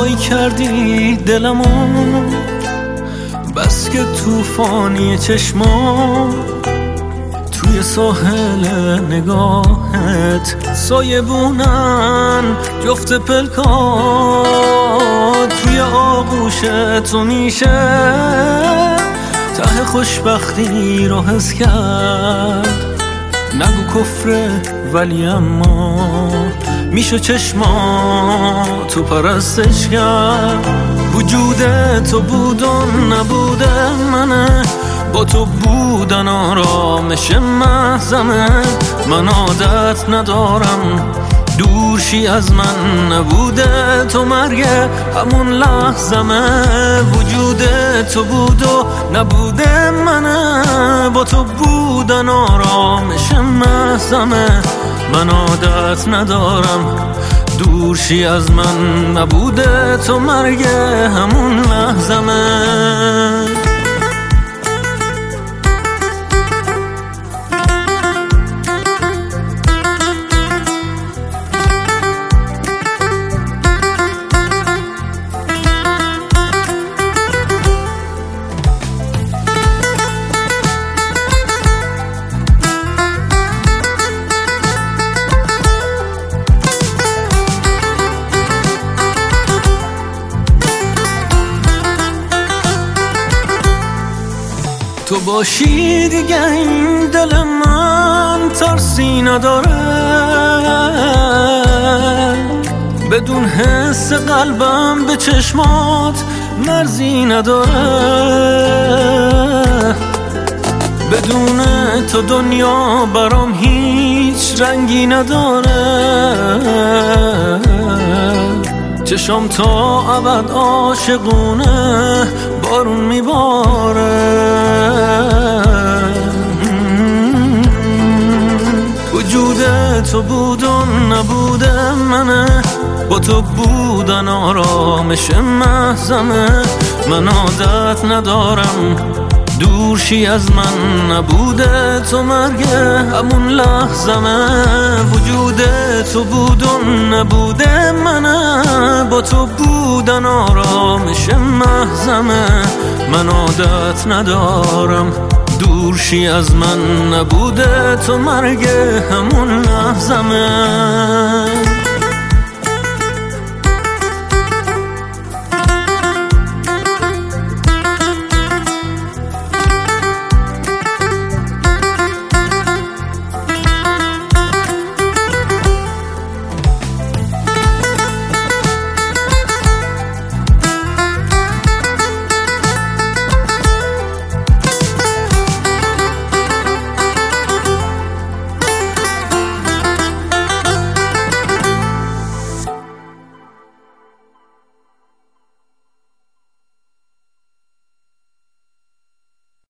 جدایی کردی دلمو، بس که توفانی چشما توی ساحل نگاهت سایبونن جفت پلکات. توی آغوش تو میشه ته خوشبختی رو حس کرد. نگو کفره ولی اما میشه چشما تو پرستش کرد. وجود تو بود و نبوده منه، با تو بودن آرامش محضمه. من عادت ندارم دورشی از من، نبوده تو مرگ همون لحظمه. وجود تو بود و نبوده منه، با تو بودن آرامش محضمه. من عادت ندارم دورشی از من، نبوده تو مرگ همون لحظمه. تو باشی دیگه این دل من ترسی نداره، بدون حس قلبم به چشمات مرزی نداره. بدون تو دنیا برام هیچ رنگی نداره. چشم تا ابد عاشقونه بارون میباره. وجود تو بود و نبوده منه، با تو بودن آرامش محضمه. من عادت ندارم دورشی از من، نبوده تو مرگ همون لحظمه. وجود تو بود و نبوده منه، با تو بودن آرامش محضمه. من عادت ندارم دورشی از من، نبوده تو مرگ همون لحظمه.